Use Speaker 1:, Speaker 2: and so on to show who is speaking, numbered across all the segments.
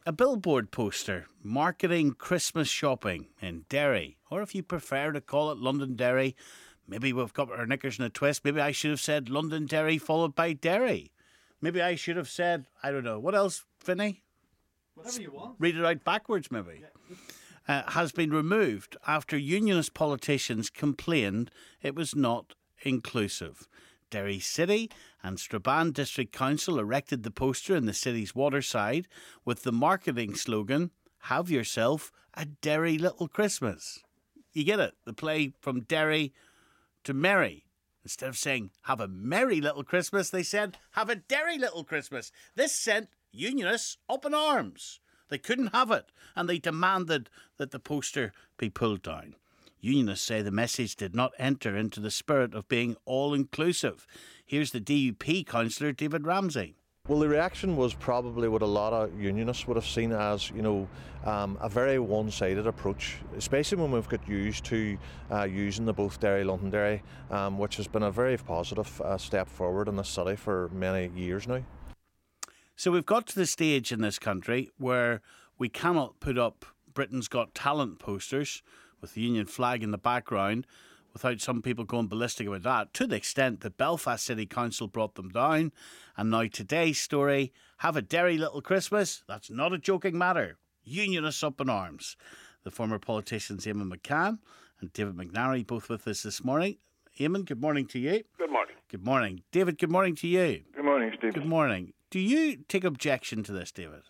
Speaker 1: A billboard poster marketing Christmas shopping in Derry, or if you prefer to call it Londonderry, maybe we've got our knickers in a twist. Maybe I should have said Londonderry followed by Derry. Maybe I should have said, I don't know, what else, Vinny?
Speaker 2: Whatever you want.
Speaker 1: Read it out backwards, maybe.
Speaker 2: Yeah.
Speaker 1: Has been removed after unionist politicians complained it was not inclusive. Derry City and Strabane District Council erected the poster in the city's waterside with the marketing slogan, "Have yourself a Derry little Christmas." You get it? The play from Derry to Merry. Instead of saying, "Have a merry little Christmas," they said, "Have a Derry little Christmas." This sent unionists up in arms. They couldn't have it, and they demanded that the poster be pulled down. Unionists say the message did not enter into the spirit of being all-inclusive. Here's the DUP councillor, David Ramsey.
Speaker 3: Well, the reaction was probably what a lot of unionists would have seen as, a very one-sided approach, especially when we've got used to using the both Derry, Londonderry, which has been a very positive step forward in the city for many years now.
Speaker 1: So we've got to the stage in this country where we cannot put up Britain's Got Talent posters with the union flag in the background without some people going ballistic about that, to the extent that Belfast City Council brought them down. And now today's story, have a Derry little Christmas. That's not a joking matter. Unionists up in arms. The former politicians Eamon McCann and David McNary both with us this morning. Eamon, good morning to you.
Speaker 4: Good morning.
Speaker 1: Good morning. David, good morning to you.
Speaker 4: Good morning, Steve.
Speaker 1: Good morning. Do you take objection to this, David?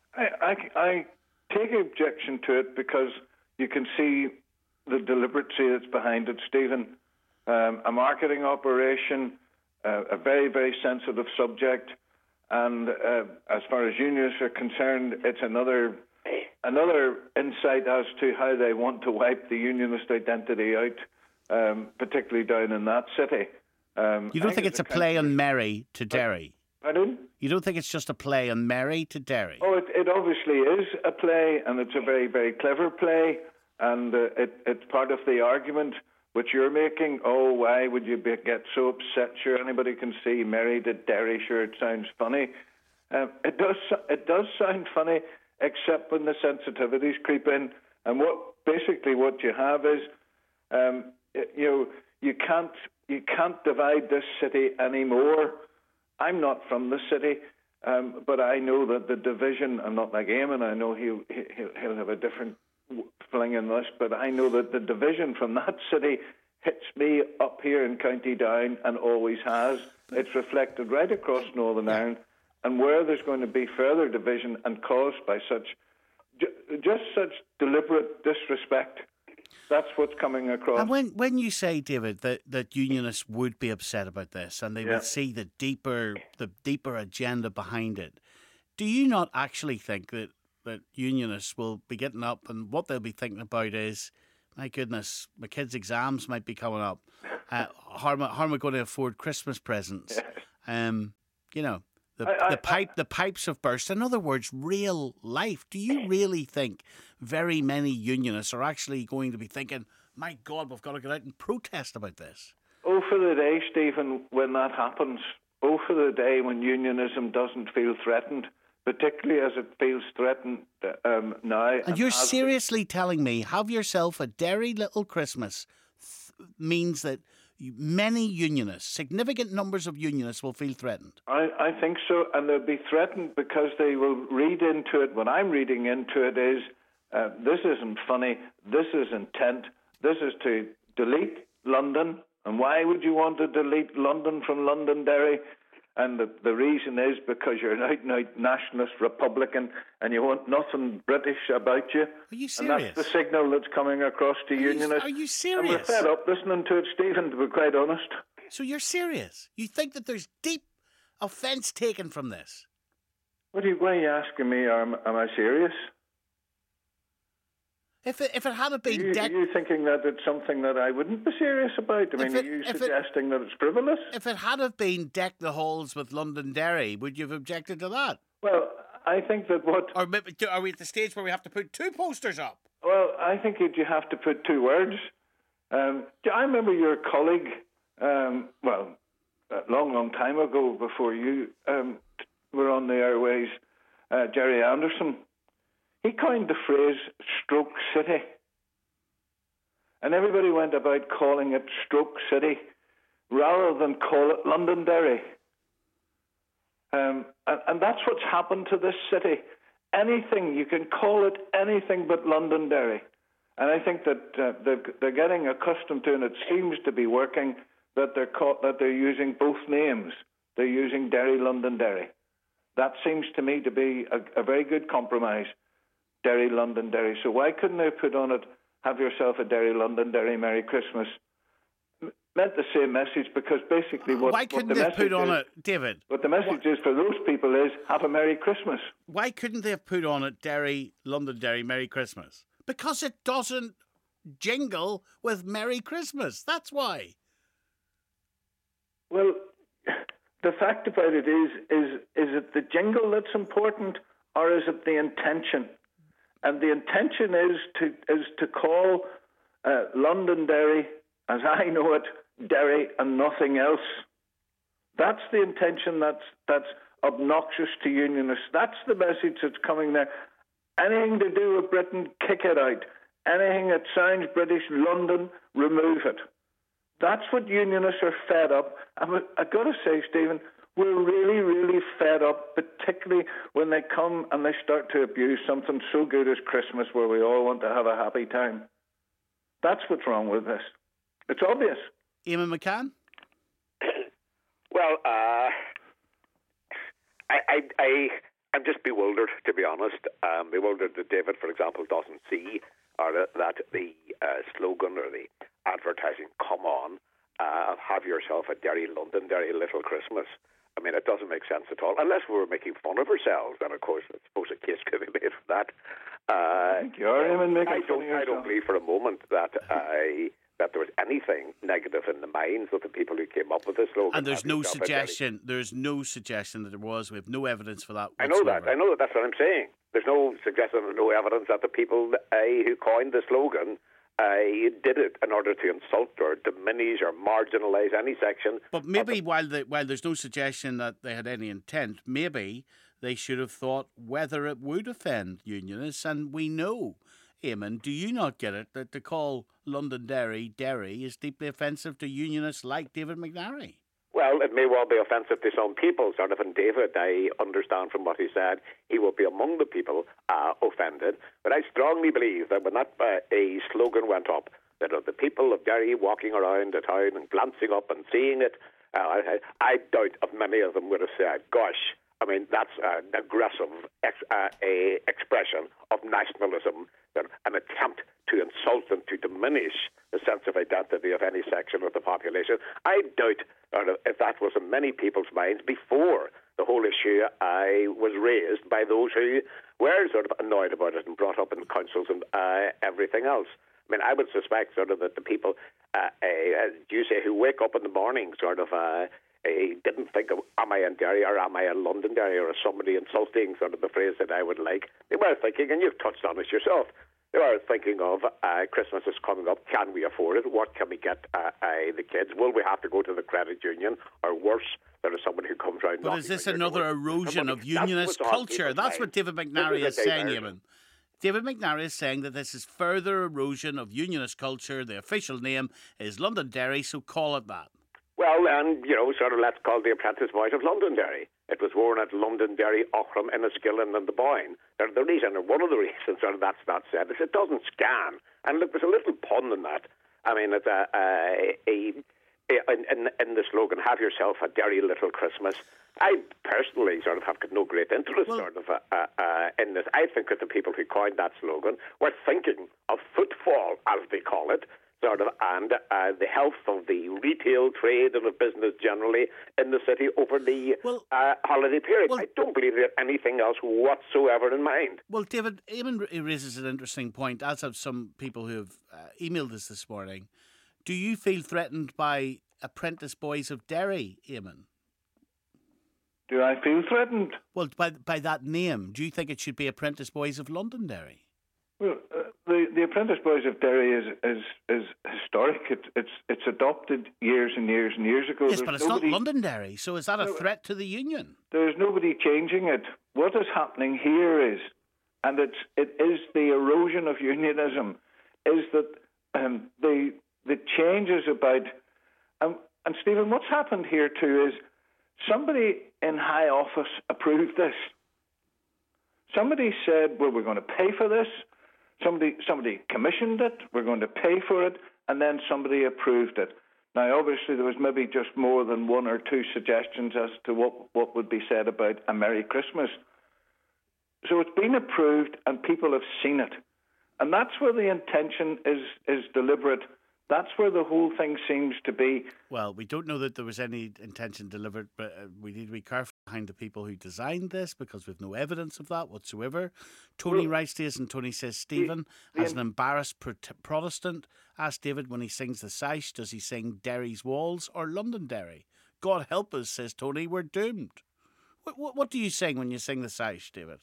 Speaker 4: I take objection to it because you can see the deliberacy that's behind it, Stephen. A marketing operation, a very, very sensitive subject, and as far as unions are concerned, it's another insight as to how they want to wipe the unionist identity out, particularly down in that city.
Speaker 1: You don't think it's a play on Merry to Derry?
Speaker 4: Pardon?
Speaker 1: You don't think it's just a play on Merry to Derry?
Speaker 4: Oh, it obviously is a play, and it's a very, very clever play, and it's part of the argument which you're making. Oh, why would you get so upset? Sure, anybody can see Merry to Derry. Sure, it sounds funny. It does sound funny, except when the sensitivities creep in. And what you have is, you can't divide this city anymore. I'm not from the city, but I know that the division. I'm not like Eamon. I know he'll have a different fling in this, but I know that the division from that city hits me up here in County Down and always has. It's reflected right across Northern Ireland, and where there's going to be further division and caused by such deliberate disrespect. That's what's coming across.
Speaker 1: And when you say, David, that unionists would be upset about this and they would see the deeper agenda behind it, do you not actually think that unionists will be getting up and what they'll be thinking about is, my goodness, my kids' exams might be coming up. How am I going to afford Christmas presents? The pipes have burst. In other words, real life. Do you really think very many unionists are actually going to be thinking, my God, we've got to get out and protest about this?
Speaker 4: Oh, for the day, Stephen, when that happens. Oh, for the day when unionism doesn't feel threatened, particularly as it feels threatened now.
Speaker 1: And you're seriously telling me, have yourself a Derry little Christmas means that many unionists, significant numbers of unionists will feel threatened?
Speaker 4: I think so, and they'll be threatened because they will read into it. What I'm reading into it is, this isn't funny, this is intent, this is to delete London. And why would you want to delete London from Londonderry? And the reason is because you're an out-and-out nationalist Republican and you want nothing British about you.
Speaker 1: Are you serious?
Speaker 4: And that's the signal that's coming across to unionists.
Speaker 1: Are you serious?
Speaker 4: And we're fed up listening to it, Stephen, to be quite honest.
Speaker 1: So you're serious? You think that there's deep offence taken from this?
Speaker 4: Why are you asking me, am I serious?
Speaker 1: If it hadn't been...
Speaker 4: Are you thinking that it's something that I wouldn't be serious about? Are you suggesting that it's frivolous?
Speaker 1: If it had been deck the halls with Londonderry, would you have objected to that?
Speaker 4: Well, I think that
Speaker 1: Or are we at the stage where we have to put two posters up?
Speaker 4: Well, I think you have to put two words. I remember your colleague, a long time ago, before you were on the airways, Jerry Anderson, He coined the phrase stroke city. And everybody went about calling it Stroke City rather than call it Londonderry. And that's what's happened to this city. Anything, you can call it anything but Londonderry. And I think that they're getting accustomed to, and it seems to be working, that they're using both names. They're using Derry, Londonderry. That seems to me to be a very good compromise, Derry, Londonderry. So why couldn't they put on it, have yourself a Derry, Londonderry, Merry Christmas? Meant the same message, because basically
Speaker 1: why couldn't they put on it, David?
Speaker 4: What the message is for those people is, have a Merry Christmas.
Speaker 1: Why couldn't they have put on it Derry, Londonderry, Merry Christmas? Because it doesn't jingle with Merry Christmas. That's why.
Speaker 4: Well, the fact about it is it the jingle that's important, or is it the intention? And the intention is to call Londonderry, as I know it, Derry and nothing else. That's the intention that's obnoxious to unionists. That's the message that's coming there. Anything to do with Britain, kick it out. Anything that sounds British, London, remove it. That's what unionists are fed up. I've got to say, Stephen, we're really, really fed up, particularly when they come and they start to abuse something so good as Christmas, where we all want to have a happy time. That's what's wrong with this. It's obvious.
Speaker 1: Eamon McCann?
Speaker 5: Well, I'm just bewildered, to be honest. Bewildered that David, for example, doesn't see or that the slogan or the advertising, come on, have yourself a Derry, Londonderry little Christmas. I mean, it doesn't make sense at all, unless we were making fun of ourselves. And, of course, I suppose a case could be made for that.
Speaker 4: I
Speaker 5: don't believe for a moment that there was anything negative in the minds of the people who came up with this slogan.
Speaker 1: And there's no suggestion. There's no suggestion that there was. We have no evidence for that
Speaker 5: whatsoever.
Speaker 1: I
Speaker 5: know that. That's what I'm saying. There's no suggestion, no evidence that the people who coined the slogan did it in order to insult or diminish or marginalise any section.
Speaker 1: But maybe while there's no suggestion that they had any intent, maybe they should have thought whether it would offend unionists. And we know, Eamon, do you not get it, that to call Londonderry Derry is deeply offensive to unionists like David McNary?
Speaker 5: Well, it may well be offensive to some people, sort of, and David, I understand from what he said, he will be among the people offended. But I strongly believe that when that a slogan went up, that the people of Derry walking around the town and glancing up and seeing it, I doubt if many of them would have said, gosh, I mean, that's an aggressive expression of nationalism, an attempt to insult and to diminish the sense of identity of any section of the population. I doubt if that was in many people's minds before the whole issue was raised by those who were sort of annoyed about it and brought up in councils and everything else. I mean, I would suspect sort of that the people, as you say, who wake up in the morning sort of didn't think of, am I in Derry or am I in Londonderry, or is somebody insulting, sort of the phrase that I would like. They were thinking, and you've touched on it yourself, they were thinking of Christmas is coming up, can we afford it? What can we get the kids? Will we have to go to the credit union, or worse, there is somebody who comes round.
Speaker 1: But is this another erosion of unionist culture? That's what David McNary is saying, Eamon. David McNary is saying that this is further erosion of unionist culture. The official name is Londonderry, so call it that.
Speaker 5: Well, and, sort of let's call the apprentice voice of Londonderry. It was worn at Londonderry, Aughrim, Enniskillen and the Boyne. The reason, or one of the reasons sort of that's not said, is it doesn't scan. And look, there's a little pun in that. I mean, it's in the slogan, have yourself a Derry little Christmas. I personally sort of have got no great interest in this. I think that the people who coined that slogan were thinking of footfall, as they call it, and the health of the retail trade and of business generally in the city over the holiday period. I don't believe they had anything else whatsoever in mind.
Speaker 1: Well, David, Eamon raises an interesting point, as have some people who have emailed us this morning. Do you feel threatened by apprentice boys of Derry, Eamon?
Speaker 4: Do I feel threatened?
Speaker 1: Well, by that name, do you think it should be apprentice boys of Londonderry?
Speaker 4: Well, the Apprentice Boys of Derry is historic. It's adopted years and years and years ago.
Speaker 1: Yes, but it's not Londonderry, so is that a threat to the union?
Speaker 4: There's nobody changing it. What is happening here is and it is the erosion of unionism, is that the changes about, and Stephen, what's happened here too is somebody in high office approved this. Somebody said, well, we're going to pay for this. Somebody commissioned it, we're going to pay for it, and then somebody approved it. Now, obviously, there was maybe just more than one or two suggestions as to what would be said about a Merry Christmas. So it's been approved and people have seen it. And that's where the intention is deliberate. That's where the whole thing seems to be.
Speaker 1: Well, we don't know that there was any intention delivered, but we need to be careful behind the people who designed this because we've no evidence of that whatsoever. Tony writes to us and Tony says, Stephen, as an embarrassed Protestant, ask David when he sings the Sash, does he sing Derry's Walls or Londonderry? God help us, says Tony, we're doomed. What do you sing when you sing the Sash, David?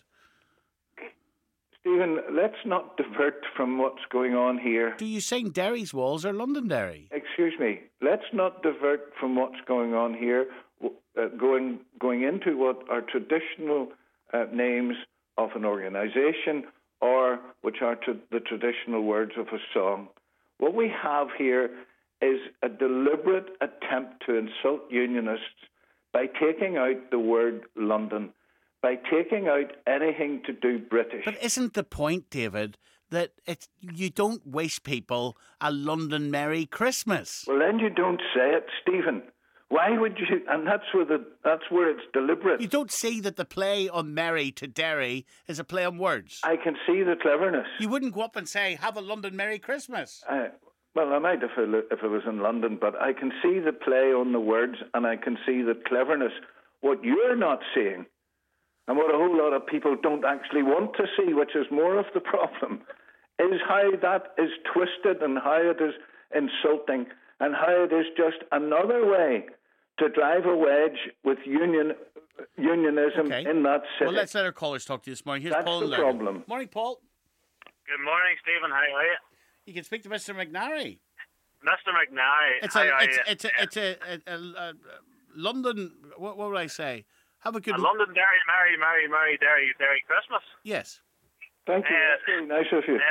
Speaker 4: Stephen, let's not divert from what's going on here.
Speaker 1: Do you sing Derry's Walls or Londonderry?
Speaker 4: Excuse me. Let's not divert from what's going on here, going into what are traditional names of an organisation or which are the traditional words of a song. What we have here is a deliberate attempt to insult unionists by taking out the word London, by taking out anything to do British.
Speaker 1: But isn't the point, David, that you don't wish people a London Merry Christmas?
Speaker 4: Well, then you don't say it, Stephen. Why would you? And that's where it's deliberate.
Speaker 1: You don't see that the play on Merry to Derry is a play on words.
Speaker 4: I can see the cleverness.
Speaker 1: You wouldn't go up and say, have a London Merry Christmas.
Speaker 4: Well, I might if it was in London, but I can see the play on the words and I can see the cleverness. What you're not seeing, and what a whole lot of people don't actually want to see, which is more of the problem, is how that is twisted and how it is insulting and how it is just another way to drive a wedge with unionism in that city.
Speaker 1: Well, let's let our callers talk to you this morning. Here's
Speaker 4: That's
Speaker 1: Paul.
Speaker 4: the problem.
Speaker 1: Morning, Paul.
Speaker 2: Good morning, Stephen. How are you?
Speaker 1: You can speak to Mr. McNary.
Speaker 2: Mr. McNary.
Speaker 1: It's a London. What would I say? Have a good
Speaker 2: Londonderry, Merry Derry Christmas.
Speaker 1: Yes.
Speaker 4: Thank you. That's very nice of you.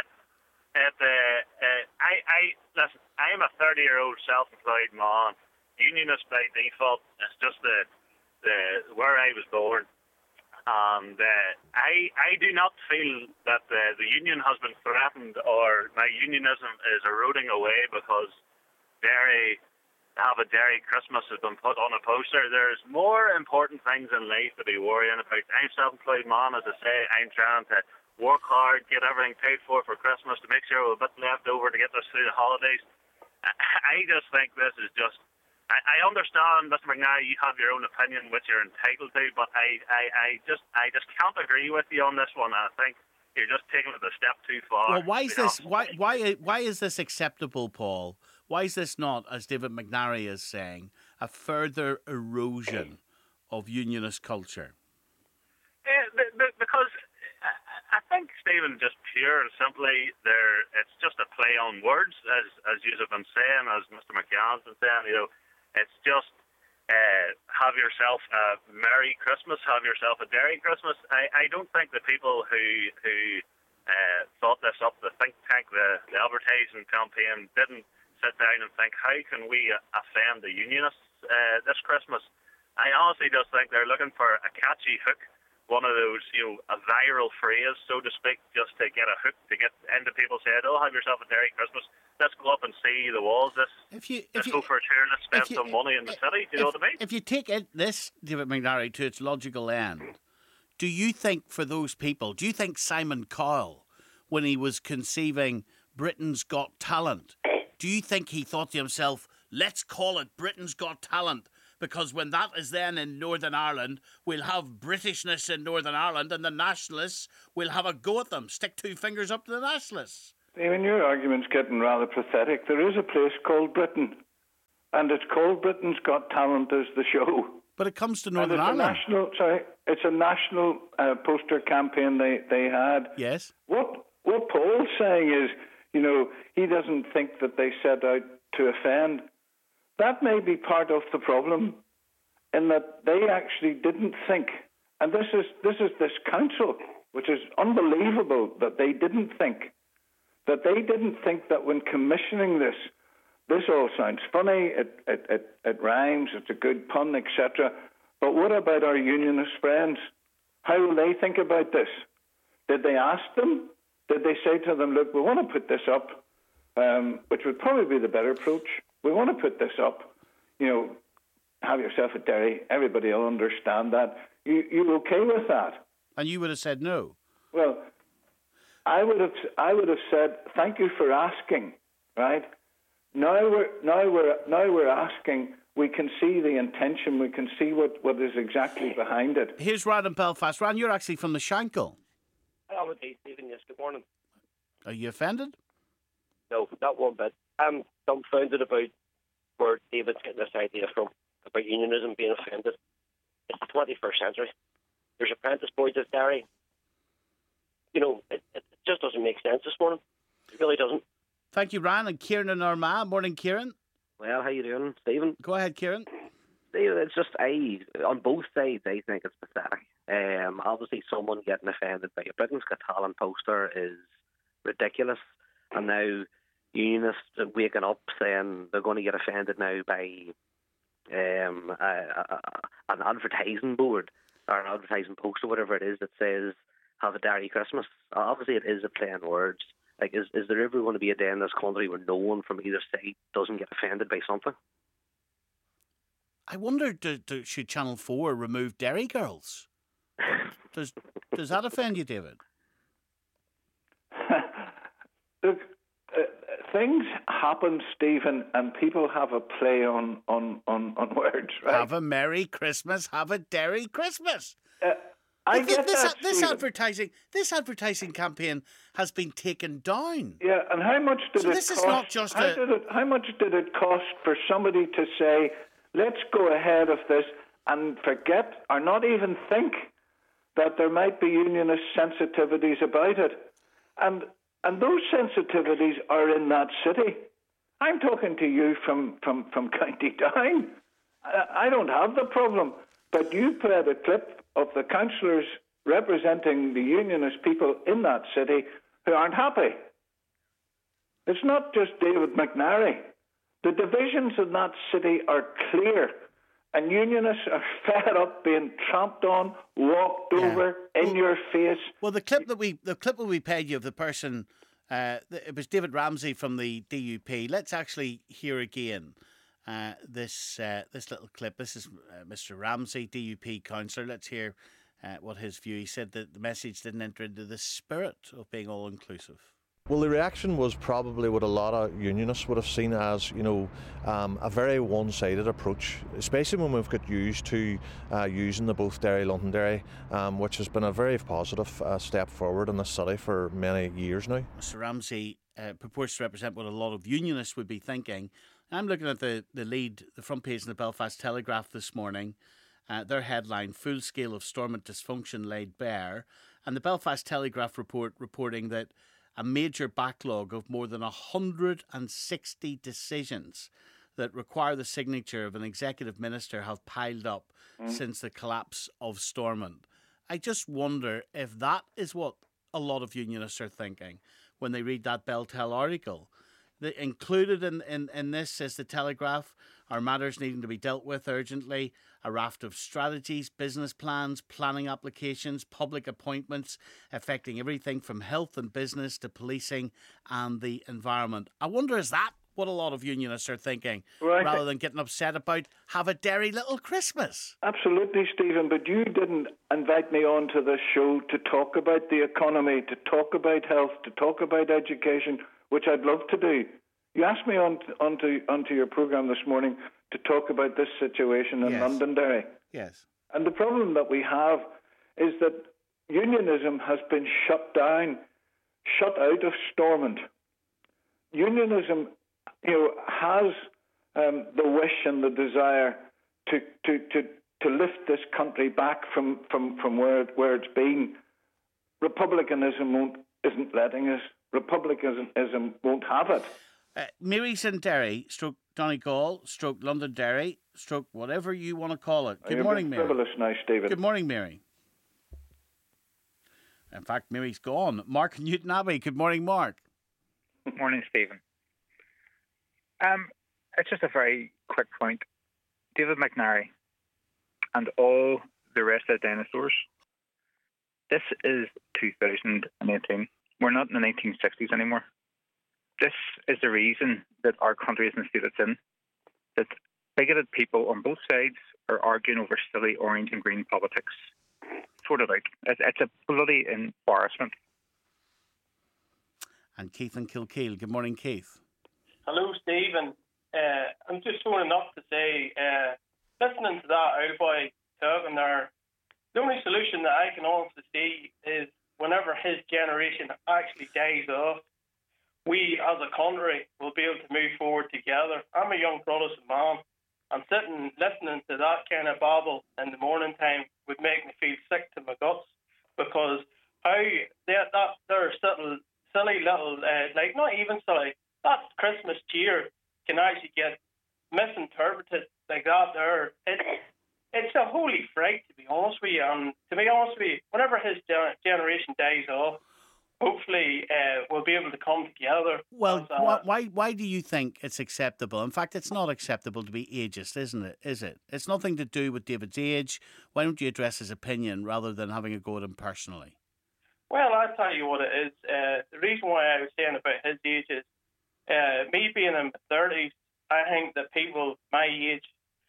Speaker 2: Listen, I am a 30-year-old self-employed man. Unionist by default. It's just the where I was born. And I do not feel that the union has been threatened or my unionism is eroding away because Derry have a Derry Christmas has been put on a poster. There's more important things in life to be worrying about. I'm a self-employed man, as I say. I'm trying to work hard, get everything paid for Christmas to make sure we have a bit left over to get us through the holidays. I just think this is just... I understand, Mr. McNary, you have your own opinion, which you're entitled to, but I just can't agree with you on this one. I think you're just taking it a step too far.
Speaker 1: Well, why is this? Why is this acceptable, Paul? Why is this not, as David McNary is saying, a further erosion of unionist culture?
Speaker 2: Because I think, Stephen, just pure and simply, it's just a play on words, as you have been saying, as Mr. McCann's been saying. It's just have yourself a Merry Christmas, have yourself a Derry Christmas. I don't think the people who thought this up, the think tank, the advertising campaign, didn't sit down and think, how can we offend the unionists this Christmas? I honestly just think they're looking for a catchy hook, one of those, a viral phrase, so to speak, just to get a hook, to get into people's head, oh, have yourself a Derry Christmas. Let's go up and see the walls. Let's go for a tour. Let's spend some money in the city. Do you know what I mean?
Speaker 1: If you take this, David McNary, to its logical end, do you think for those people, do you think Simon Cowell, when he was conceiving Britain's Got Talent, do you think he thought to himself, let's call it Britain's Got Talent, because when that is then in Northern Ireland, we'll have Britishness in Northern Ireland and the nationalists will have a go at them, stick two fingers up to the nationalists?
Speaker 4: Stephen, your argument's getting rather pathetic. There is a place called Britain, and it's called Britain's Got Talent as the show.
Speaker 1: But it comes to Northern Ireland.
Speaker 4: It's a national poster campaign they had.
Speaker 1: Yes.
Speaker 4: What Paul's saying is, he doesn't think that they set out to offend. That may be part of the problem, in that they actually didn't think. And this is this council. which is unbelievable that they didn't think that when commissioning this all sounds funny, it rhymes, it's a good pun, etc. But what about our unionist friends? How will they think about this? Did they ask them? Did they say to them, look, we want to put this up, which would probably be the better approach. We want to put this up. Have yourself a dairy. Everybody will understand that. You okay with that?
Speaker 1: And you would have said no.
Speaker 4: Well, I would have said thank you for asking. Right now we're asking. We can see the intention. We can see what is exactly behind it.
Speaker 1: Here's Ran in Belfast. Ran, you're actually from the Shankill.
Speaker 6: I'm indeed, Stephen. Yes, good morning.
Speaker 1: Are you offended?
Speaker 6: No, not one bit. I'm dumbfounded about where David's getting this idea from, about unionism being offended. It's the 21st century. There's apprentice boards of dairy. It just doesn't make sense this morning. It really doesn't.
Speaker 1: Thank you, Ran. And Kieran in Armagh. Morning, Kieran.
Speaker 7: Well, how you doing, Stephen?
Speaker 1: Go ahead, Kieran.
Speaker 7: Stephen, it's just, on both sides, I think it's pathetic. Obviously, someone getting offended by a Britain's Got Talent poster is ridiculous. And now unionists waking up saying they're going to get offended now by an advertising board or an advertising poster, whatever it is, that says, have a dairy Christmas. Obviously, it is a play on words. Like, is there ever going to be a day in this country where no one from either side doesn't get offended by something?
Speaker 1: I wonder, should Channel 4 remove Dairy Girls? Does that offend you, David?
Speaker 4: Look, things happen, Stephen, and people have a play on words, right?
Speaker 1: Have a Merry Christmas, have a Dairy Christmas.
Speaker 4: I get
Speaker 1: this advertising campaign has been taken down.
Speaker 4: Yeah, and how much did it cost?
Speaker 1: This is not just
Speaker 4: how much did it cost for somebody to say, let's go ahead of this and forget or not even think that there might be unionist sensitivities about it? And those sensitivities are in that city. I'm talking to you from County Down. I don't have the problem, but you played a clip of the councillors representing the unionist people in that city who aren't happy. It's not just David McNary. The divisions in that city are clear, and unionists are fed up being tramped on, walked over, in your face.
Speaker 1: Well, the clip that we played you of the person, it was David Ramsey from the DUP. Let's actually hear again this little clip. This is Mr. Ramsey, DUP councillor. Let's hear what his view. He said that the message didn't enter into the spirit of being all inclusive.
Speaker 3: Well, the reaction was probably what a lot of unionists would have seen as, a very one-sided approach, especially when we've got used to using the Both Dairy Londonderry, which has been a very positive step forward in the city for many years now.
Speaker 1: Mr. Ramsey purports to represent what a lot of unionists would be thinking. I'm looking at the front page in the Belfast Telegraph this morning. Their headline, Full Scale of Stormont Dysfunction Laid Bare. And the Belfast Telegraph reporting that a major backlog of more than 160 decisions that require the signature of an executive minister have piled up since the collapse of Stormont. I just wonder if that is what a lot of unionists are thinking when they read that Beltel article. Included in this, says the Telegraph, are matters needing to be dealt with urgently, a raft of strategies, business plans, planning applications, public appointments, affecting everything from health and business to policing and the environment. I wonder, is that what a lot of unionists are thinking, rather than getting upset about have a dairy little Christmas?
Speaker 4: Absolutely, Stephen, but you didn't invite me onto this show to talk about the economy, to talk about health, to talk about education, which I'd love to do. You asked me onto your programme this morning to talk about this situation in Londonderry.
Speaker 1: Yes.
Speaker 4: And the problem that we have is that unionism has been shut out of Stormont. Unionism, has the wish and the desire to lift this country back from where it's been. Republicanism isn't letting us. Republicanism won't have it.
Speaker 1: Mary's in Derry, stroke Donegal, stroke Londonderry, stroke whatever you want to call it. Good morning, Mary.
Speaker 4: Frivolous now, Stephen.
Speaker 1: Good morning, Mary. In fact, maybe he's gone. Mark Newton Abbey. Good morning, Mark.
Speaker 8: Good morning, Stephen. It's just a very quick point. David McNary and all the rest of the dinosaurs. This is 2018. We're not in the 1960s anymore. This is the reason that our country is in the state it's in. That bigoted people on both sides are arguing over silly orange and green politics. Sort of like it's a bloody embarrassment.
Speaker 1: And Keith in Kilkeel. Good morning, Keith.
Speaker 9: Hello, Stephen. I'm just phoning up to say, listening to that old boy talking there, the only solution that I can honestly see is whenever his generation actually dies off, we as a country will be able to move forward together. I'm a young Protestant man, and sitting listening to that kind of babble in the morning time would make me feel sick to my guts, because how they're silly little, like not even silly, that Christmas cheer can actually get misinterpreted like that there. It's a holy fright, to be honest with you. And to be honest with you, whenever his generation dies off, hopefully we'll be able to come together.
Speaker 1: Well, why do you think it's acceptable? In fact, it's not acceptable to be ageist, isn't it? Is it? It's nothing to do with David's age. Why don't you address his opinion rather than having a go at him personally?
Speaker 9: Well, I'll tell you what it is. The reason why I was saying about his age is me being in my 30s, I think that people my age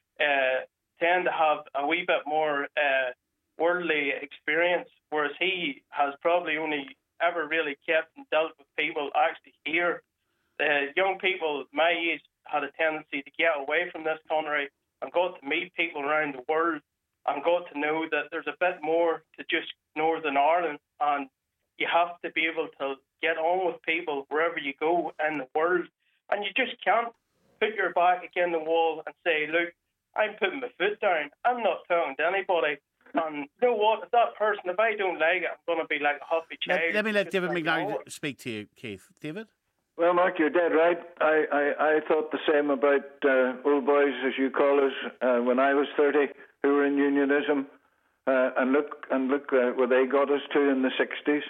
Speaker 9: tend to have a wee bit more worldly experience, whereas he has probably only ever really kept and dealt with people actually here. Young people my age had a tendency to get away from this country and got to meet people around the world and got to know that there's a bit more to just Northern Ireland, and you have to be able to get on with people wherever you go in the world, and you just can't put your back against the wall and say, look, I'm putting my foot down, I'm not talking to anybody. And you know what? If that person, if I don't like it, I'm going to be like a happy child.
Speaker 1: Let me let David McNary speak to you, Keith. David?
Speaker 4: Well, Mark, you're dead right. I thought the same about old boys, as you call us, when I was 30, who were in unionism. And look where they got us to in the 60s.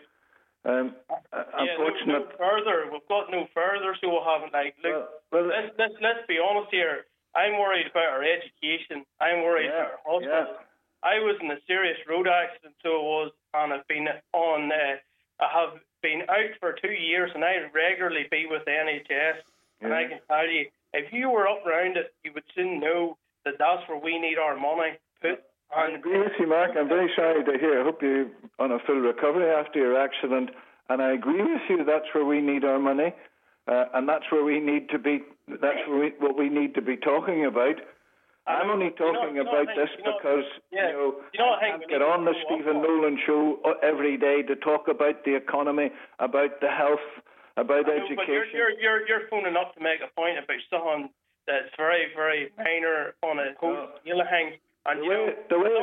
Speaker 4: Unfortunate.
Speaker 9: We've got no further, so we haven't. Like, look, let's be honest here. I'm worried about our education. I'm worried about our hospitals. Yeah. I was in a serious road accident, so I was, and I've been on. I have been out for 2 years, and I regularly be with the NHS. Yeah. And I can tell you, if you were up around it, you would soon know that that's where we need our money put.
Speaker 4: I agree with you, Mark. I'm very sorry to hear. I hope you're on a full recovery after your accident. And I agree with you. That's where we need our money, and that's where we need to be. That's what we need to be talking about. I'm only talking about this because I can't get on the Stephen Nolan show every day to talk about the economy, about the health, about education.
Speaker 9: But you're phoning up to make a point about something that's very, very minor on a whole scale of things. And
Speaker 4: the way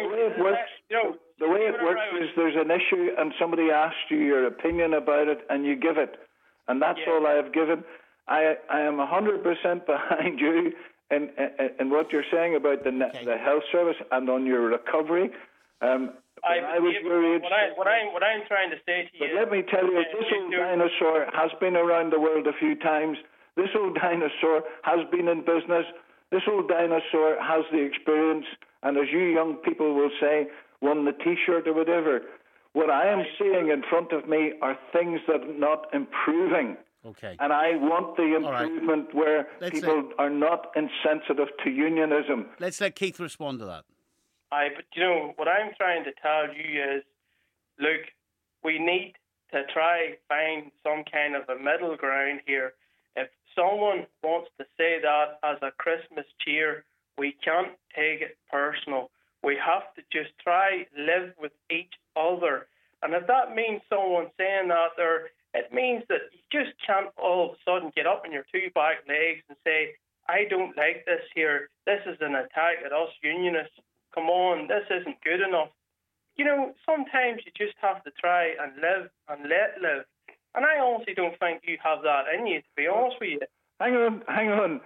Speaker 4: it works is there's an issue and somebody asks you your opinion about it and you give it, and that's all I have given. I am 100% behind you in what you're saying about the health service and on your recovery. I was worried.
Speaker 9: What I'm trying to say to you.
Speaker 4: But let me tell you, this old dinosaur has been around the world a few times. This old dinosaur has been in business. This old dinosaur has the experience, and as you young people will say, won the T-shirt or whatever. What I am seeing in front of me are things that are not improving.
Speaker 1: Okay.
Speaker 4: And I want the improvement where people are not insensitive to unionism.
Speaker 1: Let's let Keith respond to that.
Speaker 9: But what I'm trying to tell you is, look, we need to try find some kind of a middle ground here. If someone wants to say that as a Christmas cheer, we can't take it personal. We have to just try live with each other. And if that means someone saying that there, it means that you just can't all of a sudden get up on your two back legs and say, I don't like this here. This is an attack at us unionists. Come on, this isn't good enough. Sometimes you just have to try and live and let live. And I honestly don't think you have that in you, to be honest with you.
Speaker 4: Hang on.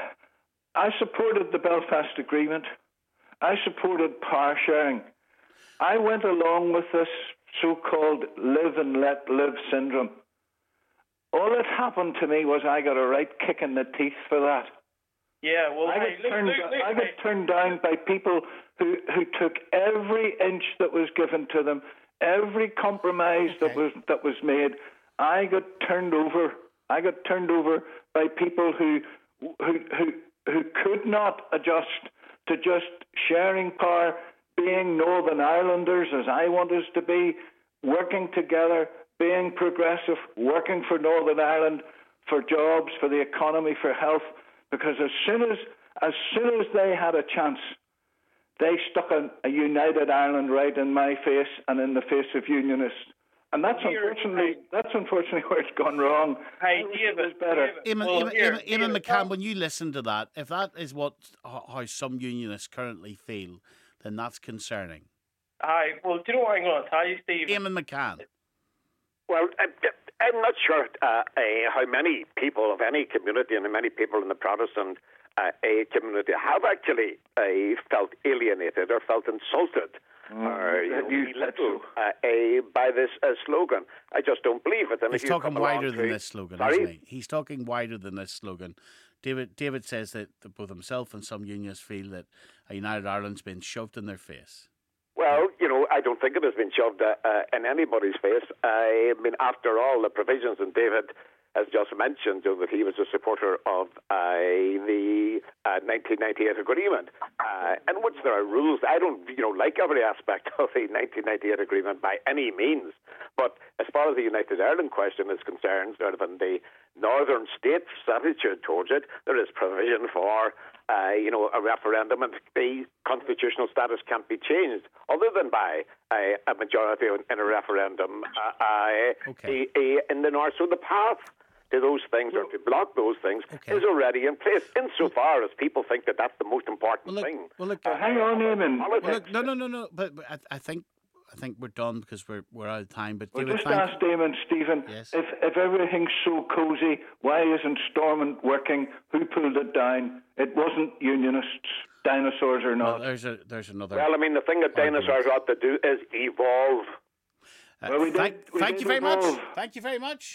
Speaker 4: I supported the Belfast Agreement. I supported power sharing. I went along with this so-called live and let live syndrome. All that happened to me was I got a right kick in the teeth for that.
Speaker 9: Yeah, well,
Speaker 4: I got turned down by people who took every inch that was given to them, every compromise that was made. I got turned over. I got turned over by people who could not adjust to just sharing power, being Northern Irelanders as I want us to be, working together, being progressive, working for Northern Ireland, for jobs, for the economy, for health. Because as soon as they had a chance, they stuck a united Ireland right in my face and in the face of unionists. And that's unfortunately where it's gone wrong.
Speaker 9: Hey, David, better.
Speaker 1: Eamon McCann, when you listen to that, if that is how some unionists currently feel, then that's concerning.
Speaker 9: Aye, well, do you know what I'm going to tell you, Steve?
Speaker 1: Eamon McCann.
Speaker 5: Well, I'm not sure how many people of any community and many people in the Protestant community have actually felt alienated or felt insulted or belittled by this slogan. I just don't believe it. And
Speaker 1: he's talking wider than this slogan, isn't he? He's talking wider than this slogan. David says that both himself and some unionists feel that a United Ireland's been shoved in their face.
Speaker 5: Well, I don't think it has been shoved in anybody's face. I mean, after all, the provisions, and David has just mentioned that he was a supporter of the 1998 agreement, in which there are rules. I don't, like every aspect of the 1998 agreement by any means. But as far as the United Ireland question is concerned, sort of in the northern states' attitude towards it, there is provision for a referendum, and the constitutional status can't be changed other than by a majority in a referendum in the north. So the path to those things or to block those things is already in place, insofar as people think that that's the most important thing.
Speaker 4: Well, look, hang on, Eamon.
Speaker 1: No. But I think we're done because we're out of time. But
Speaker 4: well, just ask Damon, Stephen, if everything's so cosy, why isn't Stormont working? Who pulled it down? It wasn't unionists, dinosaurs or not.
Speaker 1: Well, there's another.
Speaker 5: Well, I mean, the thing that dinosaurs ought to do is evolve.
Speaker 1: Thank you very much. Thank you very much.